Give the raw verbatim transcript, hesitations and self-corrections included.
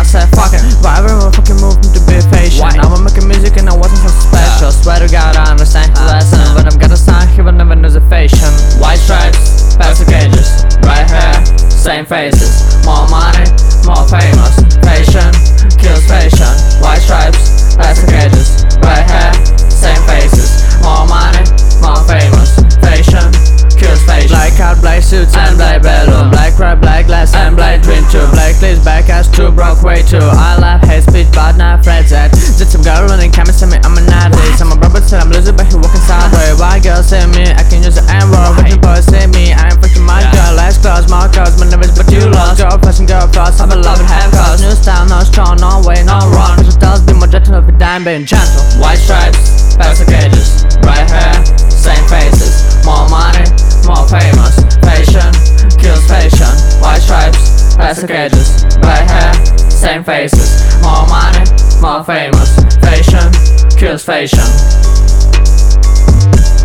I said fuck it, but everyone fucking moved me to be patient. Now I'm making music and I wasn't so special. Swear to God I understand the lesson, but I'm gonna sign here but never knows a fashion. White stripes, plastic cages, right hair, same faces. More money, more famous. Fashion kills fashion. White stripes, plastic cages, right hair, same faces. More money, more famous. Fashion kills fashion. Black cat, black suits and black balloon. Black crab, black glass and black dream too. Black lace, back ass too, broke way too. I laugh, hate speech, but not afraid that. Did some girl running cameras to me, I'm an athlete. Some brother said I'm losing, but he walking sideways. White girl say me, I can use the N-word. Virgin boy say me, I am fucking my girl. Last claws, my clothes, my name is but you lost. Girl fashion, girl flaws, I'm a love and half cause. New style, no strong, no way, no wrong. Just does be more gentle if a dime being gentle. White stripes, plastic cages, right hair, same faces. More money, more famous. Fashion kills fashion. White stripes, plastic cages, right hair, same faces. More money, more famous. Fashion kills fashion.